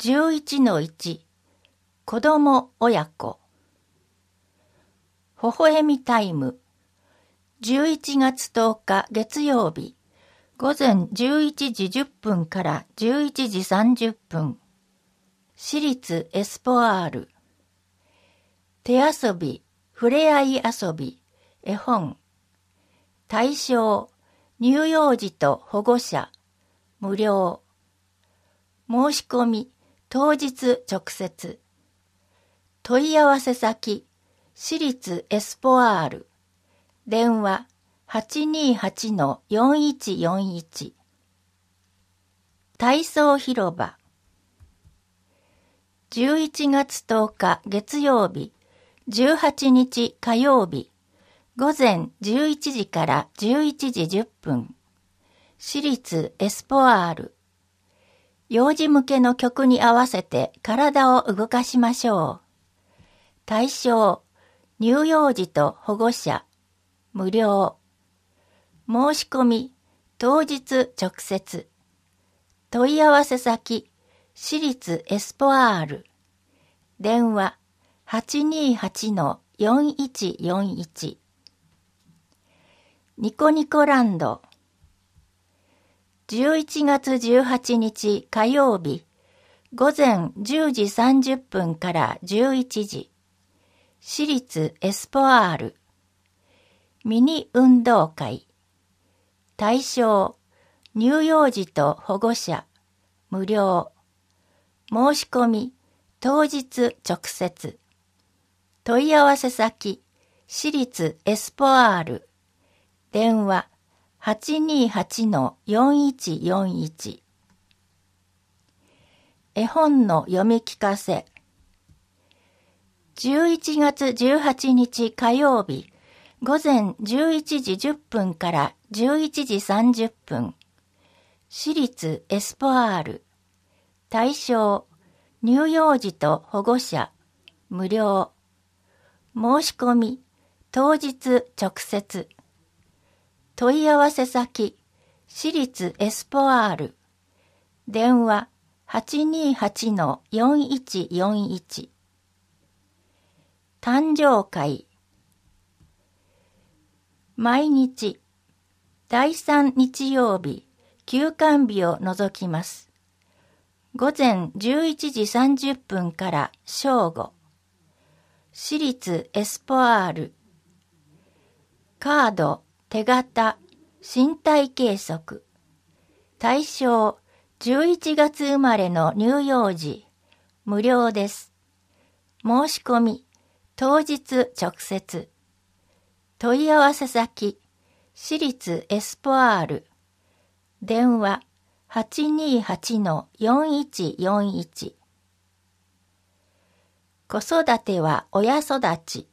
11-1 子供親子微笑みタイム11月10日月曜日午前11時10分から11時30分私立エスポアール手遊び、ふれあい遊び、絵本対象、乳幼児と保護者無料申し込み当日直接問い合わせ先私立エスポアール電話 828-4141 体操広場11月10日月曜日18日火曜日午前11時から11時10分私立エスポアール幼児向けの曲に合わせて体を動かしましょう。対象、乳幼児と保護者、無料。申し込み、当日直接。問い合わせ先、私立エスポアール。電話、828-4141。ニコニコランド。11月18日火曜日午前10時30分から11時私立エスポアールミニ運動会対象乳幼児と保護者無料申し込み当日直接問い合わせ先私立エスポアール電話828-4141絵本の読み聞かせ11月18日火曜日午前11時10分から11時30分私立エスポアール対象乳幼児と保護者無料申し込み当日直接問い合わせ先、私立エスポアール、電話828-4141誕生会毎日、第3日曜日、休館日を除きます。午前11時30分から正午、私立エスポアール、カード、手形、身体計測。対象、11月生まれの乳幼児。無料です。申し込み、当日直接。問い合わせ先、私立エスポアール。電話、828-4141。子育ては親育ち。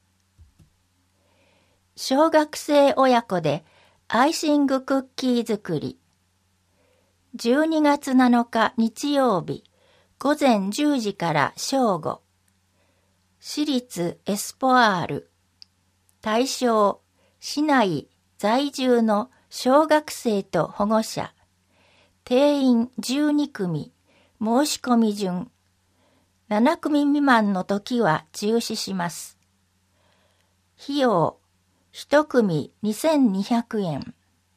小学生親子でアイシングクッキー作り。12月7日日曜日午前10時から正午。私立エスポアール。対象、市内在住の小学生と保護者。定員12組、申し込み順。7組未満の時は中止します。費用、一組2200円。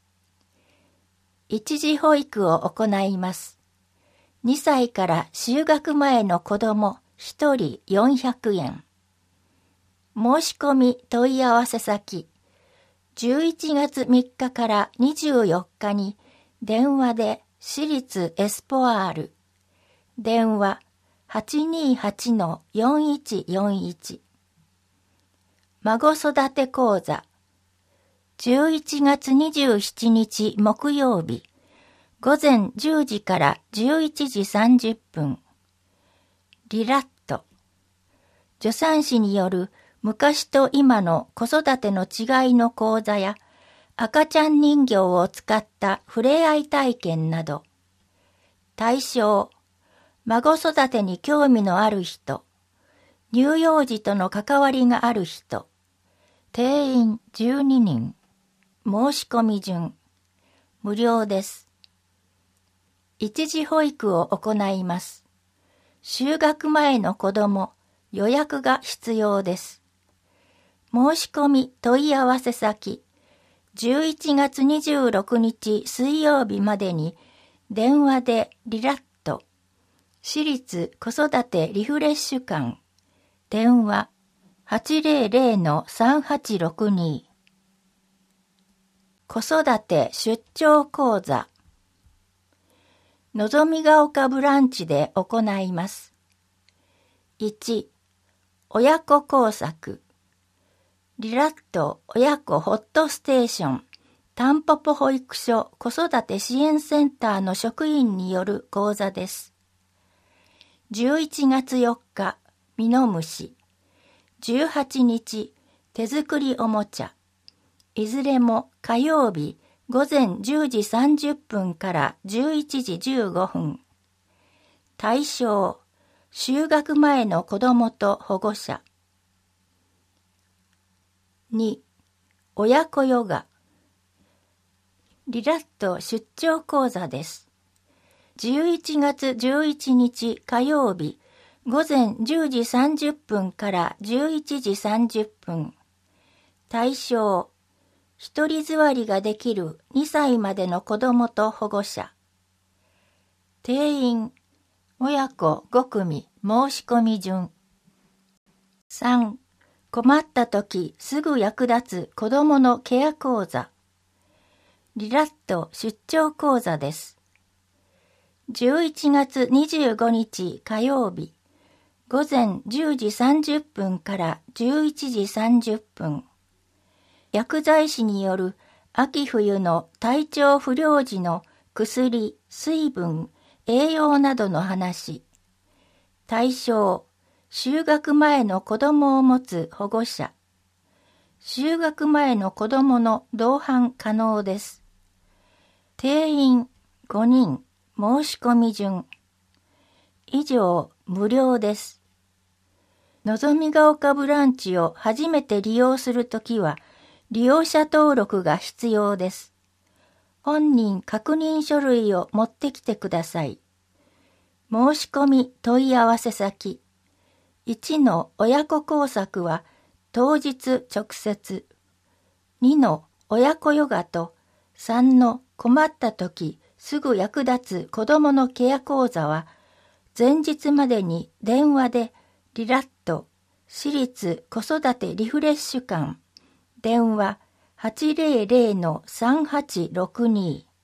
一時保育を行います。2歳から就学前の子ども1人400円。申し込み問い合わせ先、11月3日から24日に電話で私立エスポアール。電話828-4141。孫育て講座11月27日木曜日午前10時から11時30分リラット助産師による昔と今の子育ての違いの講座や赤ちゃん人形を使ったふれあい体験など対象孫育てに興味のある人乳幼児との関わりがある人定員12人。申し込み順。無料です。一時保育を行います。 就学前の子ども、予約が必要です。申し込み問い合わせ先、11月26日水曜日までに電話でリラット、私立子育てリフレッシュ館、電話 800-3862 子育て出張講座、のぞみが丘ブランチで行います。1、親子工作、リラット親子ホットステーション、たんぽぽ保育所子育て支援センターの職員による講座です。11月4日、ミノムシ、18日、手作りおもちゃ、いずれも火曜日午前10時30分から11時15分。対象、就学前の子どもと保護者。2、親子ヨガ。リラット出張講座です。11月11日火曜日午前10時30分から11時30分。対象、一人座りができる2歳までの子どもと保護者。定員、親子5組申し込み順。3、困ったときすぐ役立つ子どものケア講座。リラット出張講座です。11月25日火曜日午前10時30分から11時30分。薬剤師による秋冬の体調不良時の薬、水分、栄養などの話。対象、就学前の子どもを持つ保護者。就学前の子どもの同伴可能です。定員5人、申し込み順。以上、無料です。のぞみが丘ブランチを初めて利用するときは、利用者登録が必要です。本人確認書類を持ってきてください。申し込み問い合わせ先。1の親子工作は当日直接。2の親子ヨガと3の困った時すぐ役立つ子どものケア講座は前日までに電話でリラット私立子育てリフレッシュ館電話 800-3862